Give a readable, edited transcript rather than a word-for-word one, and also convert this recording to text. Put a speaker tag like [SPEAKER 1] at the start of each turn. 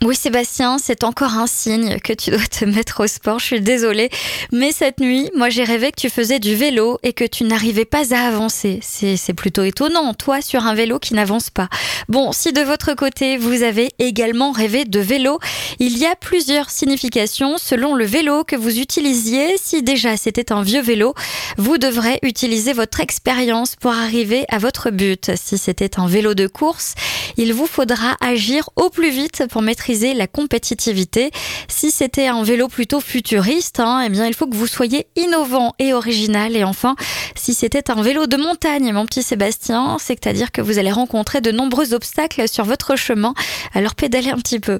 [SPEAKER 1] Oui Sébastien, c'est encore un signe que tu dois te mettre au sport, je suis désolée. Mais cette nuit, moi j'ai rêvé que tu faisais du vélo et que tu n'arrivais pas à avancer. C'est plutôt étonnant, toi sur un vélo qui n'avance pas. Bon, si de votre côté vous avez également rêvé de vélo, il y a plusieurs significations selon le vélo que vous utilisiez. Si déjà c'était un vieux vélo, vous devrez utiliser votre expérience pour arriver à votre but. Si c'était un vélo de course, il vous faudra agir au plus vite pour maîtriser la compétitivité. Si c'était un vélo plutôt futuriste, eh bien il faut que vous soyez innovant et original. Et enfin, si c'était un vélo de montagne, mon petit Sébastien, c'est-à-dire que vous allez rencontrer de nombreux obstacles sur votre chemin. Alors pédalez un petit peu.